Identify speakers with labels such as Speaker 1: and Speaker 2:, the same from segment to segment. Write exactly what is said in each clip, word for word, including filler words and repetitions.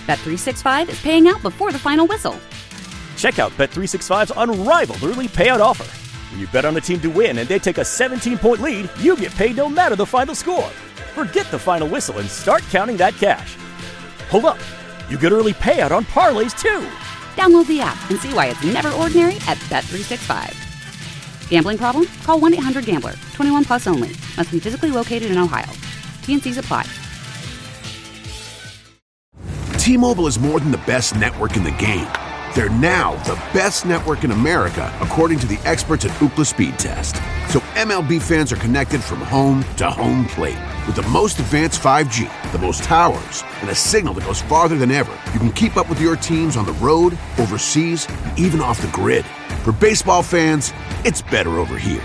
Speaker 1: Bet three sixty-five is paying out before the final whistle.
Speaker 2: Check out Bet three sixty-five's unrivaled early payout offer. When you bet on a team to win and they take a seventeen-point lead, you get paid no matter the final score. Forget the final whistle and start counting that cash. Hold up. You get early payout on parlays, too.
Speaker 1: Download the app and see why it's never ordinary at Bet three sixty-five. Gambling problem? Call one eight hundred gambler. twenty-one plus only. Must be physically located in Ohio. T and C's apply.
Speaker 3: T-Mobile is more than the best network in the game. They're now the best network in America, according to the experts at Ookla Speed Test. So M L B fans are connected from home to home plate. With the most advanced five G, the most towers, and a signal that goes farther than ever, you can keep up with your teams on the road, overseas, and even off the grid. For baseball fans, it's better over here.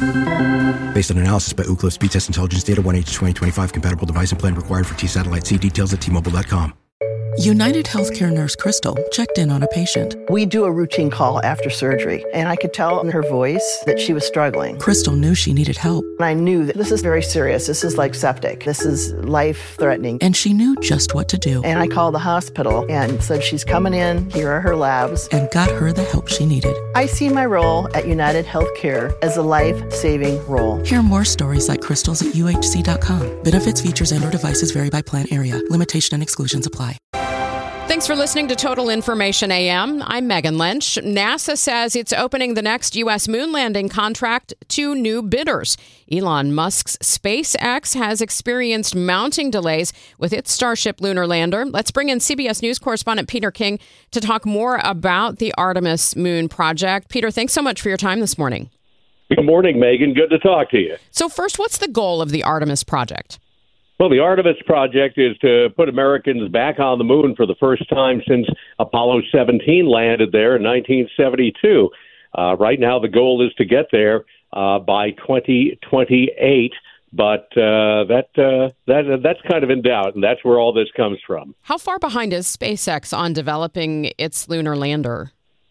Speaker 4: Based on analysis by Ookla Speed Test Intelligence Data, one H twenty twenty-five compatible device and plan required for T-Satellite. See details at T Mobile dot com.
Speaker 5: United Healthcare nurse Crystal checked in on a patient.
Speaker 6: We do a routine call after surgery, and I could tell in her voice that she was struggling.
Speaker 5: Crystal knew she needed help.
Speaker 6: And I knew that this is very serious. This is like septic. This is life-threatening.
Speaker 5: And she knew just what to do.
Speaker 6: And I called the hospital and said, she's coming in. Here are her labs.
Speaker 5: And got her the help she needed.
Speaker 6: I see my role at United Healthcare as a life-saving role.
Speaker 5: Hear more stories like Crystal's at U H C dot com. Benefits, features, and or devices vary by plan area. Limitation and exclusions apply.
Speaker 7: Thanks for listening to Total Information A M. I'm Megan Lynch. NASA says it's opening the next U S moon landing contract to new bidders. Elon Musk's SpaceX has experienced mounting delays with its Starship lunar lander. Let's bring in C B S News correspondent Peter King to talk more about the Artemis moon project. Peter, thanks so much for your time this morning.
Speaker 8: Good morning, Megan. Good to talk to you.
Speaker 7: So first, what's the goal of the Artemis project?
Speaker 8: Well, the Artemis project is to put Americans back on the moon for the first time since Apollo seventeen landed there in nineteen seventy-two. Uh, right now, the goal is to get there uh, by twenty twenty-eight, but uh, that uh, that that's kind of in doubt, and that's where all this comes from.
Speaker 7: How far behind is SpaceX on developing its lunar lander?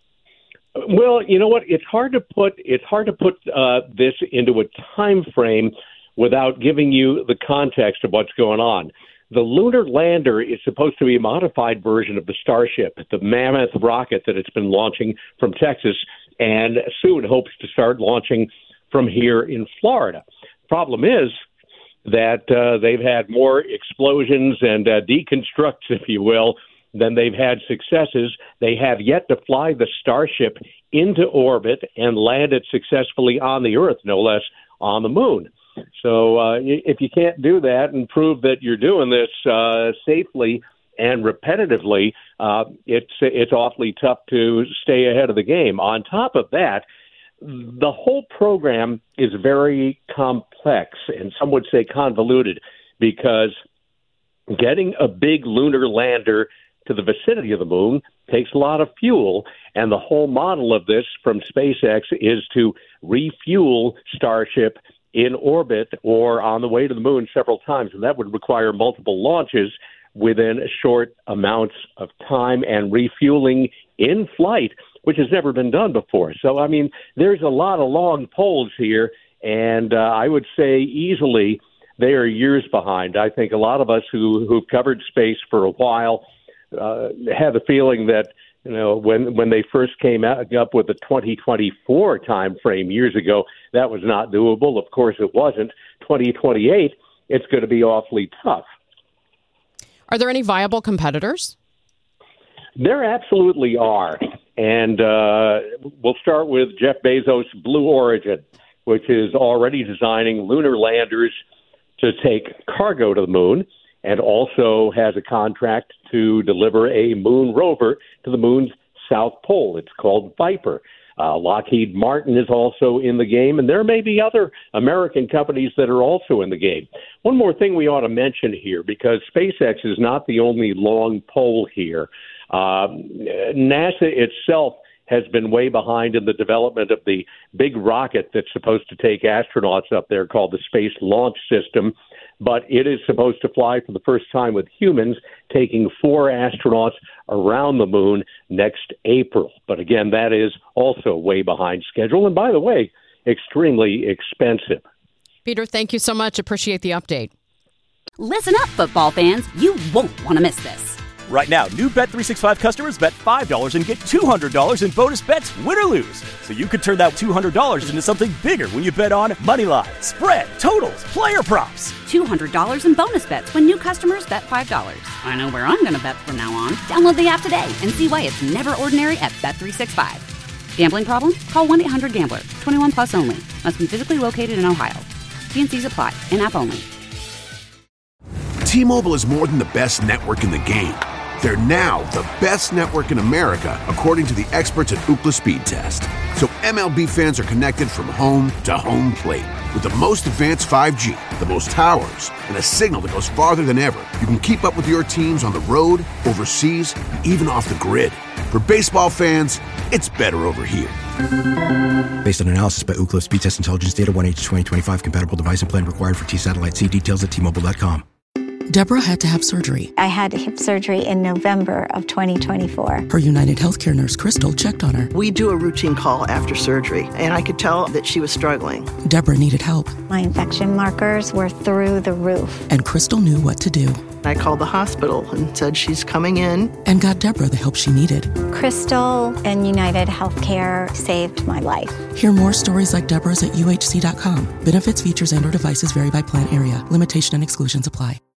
Speaker 8: Well, you know what? It's hard to put it's hard to put uh, this into a time frame without giving you the context of what's going on. The lunar lander is supposed to be a modified version of the Starship, the mammoth rocket that it's been launching from Texas, and soon hopes to start launching from here in Florida. Problem is that uh, they've had more explosions and uh, deconstructs, if you will, than they've had successes. They have yet to fly the Starship into orbit and land it successfully on the Earth, no less on the moon. So uh, if you can't do that and prove that you're doing this uh, safely and repetitively, uh, it's it's awfully tough to stay ahead of the game. On top of that, the whole program is very complex, and some would say convoluted, because getting a big lunar lander to the vicinity of the moon takes a lot of fuel, and the whole model of this from SpaceX is to refuel Starship in orbit or on the way to the moon several times, and that would require multiple launches within short amounts of time and refueling in flight, which has never been done before. So, I mean, there's a lot of long poles here, and uh, I would say easily they are years behind. I think a lot of us who, who've covered space for a while uh, have the feeling that, you know, when when they first came out, up with the twenty twenty-four time frame years ago, that was not doable. Of course, it wasn't. twenty twenty-eight, it's going to be awfully tough.
Speaker 7: Are there any viable competitors?
Speaker 8: There absolutely are. And uh, we'll start with Jeff Bezos' Blue Origin, which is already designing lunar landers to take cargo to the moon, and also has a contract to deliver a moon rover to the moon's south pole. It's called Viper. Uh, Lockheed Martin is also in the game, and there may be other American companies that are also in the game. One more thing we ought to mention here, because SpaceX is not the only long pole here. Uh, NASA itself has been way behind in the development of the big rocket that's supposed to take astronauts up there, called the Space Launch System. But it is supposed to fly for the first time with humans, taking four astronauts around the moon next April. But again, that is also way behind schedule. And by the way, extremely expensive.
Speaker 7: Peter, thank you so much. Appreciate the update.
Speaker 1: Listen up, football fans. You won't want to miss this.
Speaker 2: Right now, new Bet three sixty-five customers bet five dollars and get two hundred dollars in bonus bets, win or lose. So you could turn that two hundred dollars into something bigger when you bet on money line, spread, totals, player props.
Speaker 1: two hundred dollars in bonus bets when new customers bet five dollars. I know where I'm going to bet from now on. Download the app today and see why it's never ordinary at Bet three sixty-five. Gambling problem? Call one eight hundred gambler. twenty-one plus only. Must be physically located in Ohio. T and C's apply. In-app only.
Speaker 3: T-Mobile is more than the best network in the game. They're now the best network in America, according to the experts at Ookla Speed Test. So M L B fans are connected from home to home plate. With the most advanced five G, the most towers, and a signal that goes farther than ever, you can keep up with your teams on the road, overseas, and even off the grid. For baseball fans, it's better over here.
Speaker 4: Based on analysis by Ookla Speed Test Intelligence Data, one H twenty twenty-five compatible device and plan required for T-Satellite. See details at T Mobile dot com.
Speaker 5: Deborah had to have surgery.
Speaker 9: I had hip surgery in November of twenty twenty-four.
Speaker 5: Her United Healthcare nurse, Crystal, checked on her.
Speaker 6: We do a routine call after surgery, and I could tell that she was struggling.
Speaker 5: Deborah needed help.
Speaker 9: My infection markers were through the roof.
Speaker 5: And Crystal knew what to do.
Speaker 6: I called the hospital and said she's coming in.
Speaker 5: And got Deborah the help she needed.
Speaker 9: Crystal and United Healthcare saved my life.
Speaker 5: Hear more stories like Deborah's at U H C dot com. Benefits, features, and or devices vary by plan area. Limitation and exclusions apply.